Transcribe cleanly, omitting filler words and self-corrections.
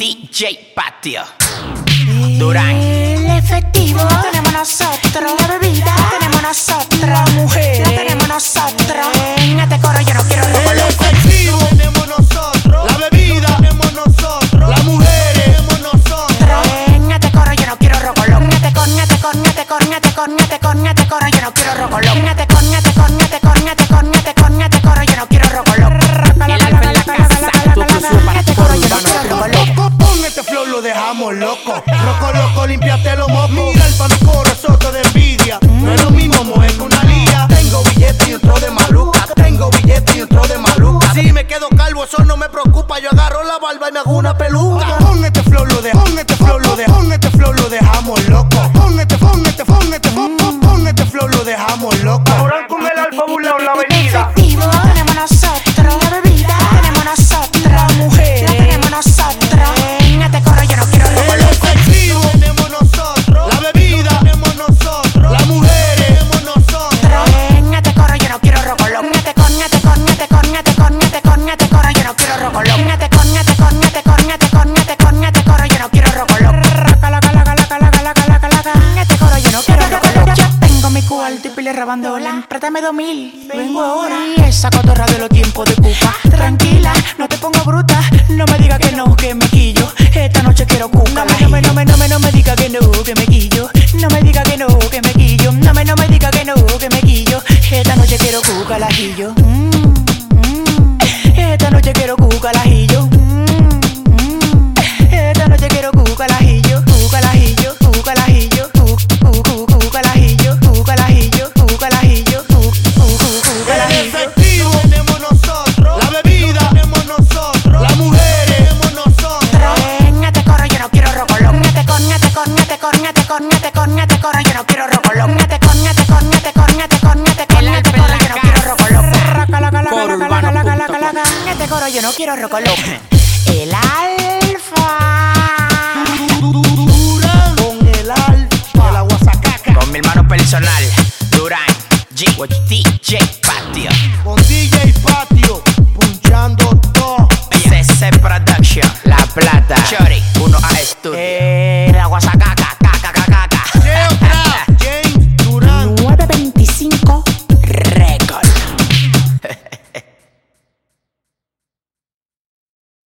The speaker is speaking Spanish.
DJ Patio Durán. El efectivo tenemos nosotros, la bebida tenemos nosotros, la mujer la tenemos nosotros. En este coro yo no quiero robo El loco. efectivo tenemos nosotros, la bebida tenemos nosotros, las mujeres tenemos nosotros. En este coro yo no quiero robo loco. En este coro yo no quiero robo loco. En este coro yo no quiero robo loco. Con este flow lo dejamos loco. Roco loco, limpiate los mocos. Mira el pancoro, soto de envidia. No es lo mismo mover que una lía. Tengo billetes y otro de maluca. Tengo billetes y otro de maluca. Si me quedo calvo, eso no me preocupa. Yo agarro la barba y me hago una peluca. Con este flow lo dejamos, con este flow lo dejamos loco. Con este flow lo dejamos loco. Ahora con el alfa burlao la avenida. Efectivo tenemos nosotros, la bebida tenemos nosotros, la mujer la tenemos nosotros. En este coro yo no quiero robo El loco. efectivo tenemos nosotros, la bebida tenemos nosotros, las mujeres tenemos nosotros. En este coro yo no quiero robo loco. En este coro yo no quiero robo loco. En este coro yo no quiero robo loco. En este coro yo no quiero robo loco. Yo tengo mi cuarto y pile rabandola. Préstame 2000, vengo ahora. Y esa cotorra de los tiempos de cuca. Tranquila, no te pongo bruta. No me diga que no, que me quillo. Esta noche quiero cuca. No me diga que no, que me quillo. No me diga que no, que me quillo. No me diga que no, que me quillo. Esta noche quiero cuca al ajillo. Esta noche quiero cuca al ajillo. Esta noche quiero cuca al ajillo. Cuca al ajillo, cuca al ajillo. Cuca al ajillo, cuca al ajillo, cuca al ajillo, cuca al El ajillo. efectivo tenemos nosotros, la bebida tenemos nosotros, las mujeres tenemos nosotros. En este coro yo no quiero robo loco. En este coro yo no quiero robo loco. En este coro yo no quiero robo loco. En este coro yo no quiero robo loco. El alfa. Durán con el alfa, la guasacaca. Con mi hermano personal Durán DJ Patio Con DJ Patio, punchando todo. CC Production La Plata Chori 1A Studio